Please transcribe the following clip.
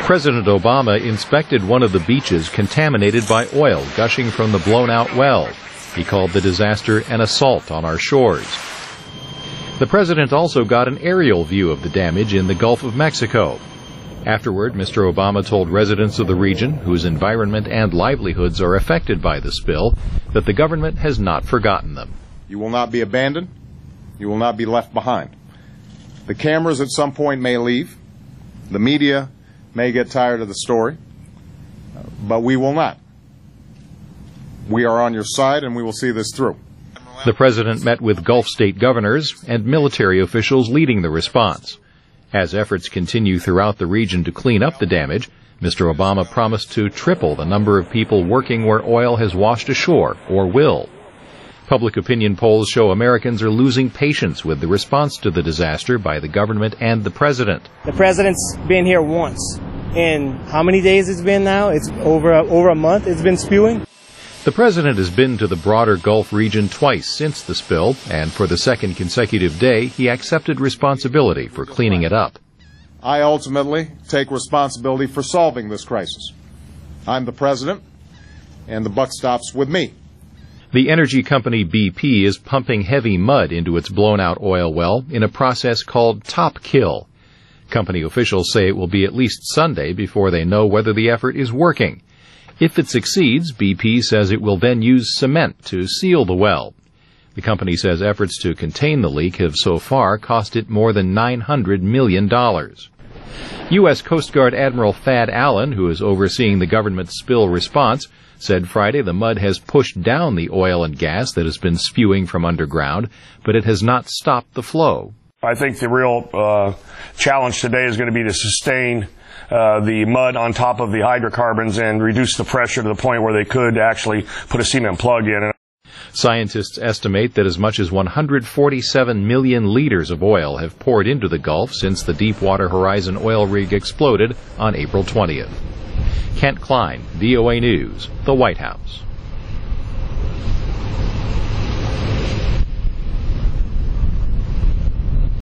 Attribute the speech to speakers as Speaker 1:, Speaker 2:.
Speaker 1: President Obama inspected one of the beaches contaminated by oil gushing from the blown-out well. He called the disaster an assault on our shores. The president also got an aerial view of the damage in the Gulf of Mexico. Afterward, Mr. Obama told residents of the region, whose environment and livelihoods are affected by the spill, that the government has not forgotten them.
Speaker 2: You will not be abandoned. You will not be left behind. The cameras at some point may leave. The media may get tired of the story, but we will not. We are on your side, and we will see this through.
Speaker 1: The president met with Gulf state governors and military officials leading the response. As efforts continue throughout the region to clean up the damage, Mr. Obama promised to triple the number of people working where oil has washed ashore, or will. Public opinion polls show Americans are losing patience with the response to the disaster by the government and the president.
Speaker 3: The president's been here once. In how many days it's been now? It's over a month it's been spewing.
Speaker 1: The president has been to the broader Gulf region twice since the spill, and for the second consecutive day, he accepted responsibility for cleaning it up.
Speaker 2: I ultimately take responsibility for solving this crisis. I'm the president, and the buck stops with me.
Speaker 1: The energy company BP is pumping heavy mud into its blown-out oil well in a process called top kill. Company officials say it will be at least Sunday before they know whether the effort is working. If it succeeds, BP says it will then use cement to seal the well. The company says efforts to contain the leak have so far cost it more than $900 million. U.S. Coast Guard Admiral Thad Allen, who is overseeing the government's spill response, said Friday the mud has pushed down the oil and gas that has been spewing from underground, but it has not stopped the flow.
Speaker 4: I think the real challenge today is going to be to sustain the mud on top of the hydrocarbons and reduce the pressure to the point where they could actually put a cement plug in.
Speaker 1: Scientists estimate that as much as 147 million liters of oil have poured into the Gulf since the Deepwater Horizon oil rig exploded on April 20th. Kent Klein, VOA News, the White House.